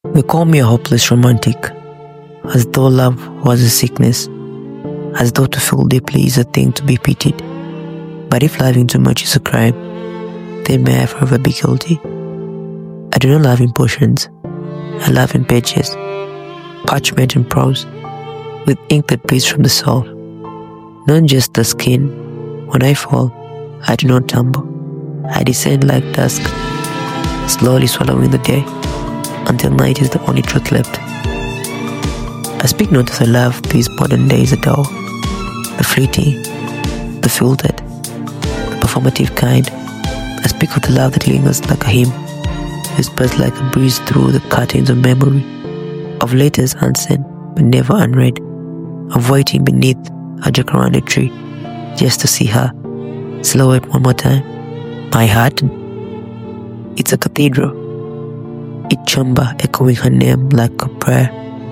They call me a hopeless romantic, as though love was a sickness, as though to feel deeply is a thing to be pitied. But if loving too much is a crime, then may I forever be guilty. I do not love in potions, I love in pages, parchment and prose, with ink that bleeds from the soul, not just the skin. When I fall, I do not tumble, I descend like dusk, slowly swallowing the day, until night is the only truth left. I speak not of the love these modern days adore, the fleeting, the filtered, the performative kind. I speak of the love that lingers like a hymn, whispers like a breeze through the curtains of memory, of letters unsent but never unread, of waiting beneath a jacaranda tree just to see her silhouette one more time. My heart, it's a cathedral, each chamber echoing her name like a prayer.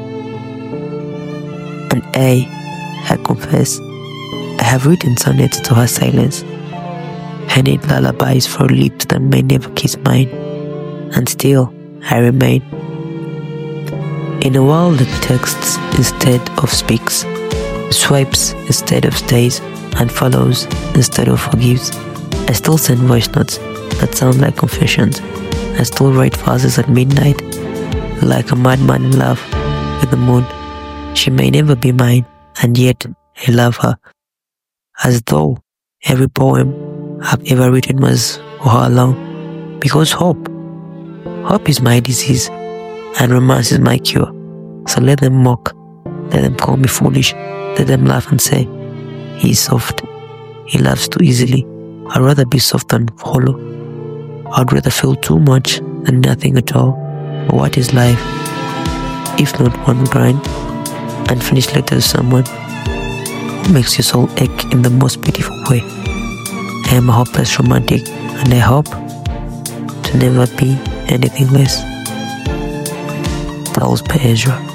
And I confess, I have written sonnets to her silence, penned lullabies for lips that may never kiss mine, and still I remain. In a world that texts instead of speaks, swipes instead of stays, and follows instead of forgives, I still send voice notes that sound like confessions. I still write verses at midnight, like a madman in love with the moon. She may never be mine, and yet I love her, as though every poem I've ever written was for her alone. Because hope is my disease, and romance is my cure. So let them mock, let them call me foolish, let them laugh and say, he is soft, he loves too easily. I'd rather be soft than hollow. I'd rather feel too much than nothing at all. But what is life, if not one grind, unfinished letter to someone who makes your soul ache in the most beautiful way? I am a hopeless romantic, and I hope to never be anything less. That was by Ezra.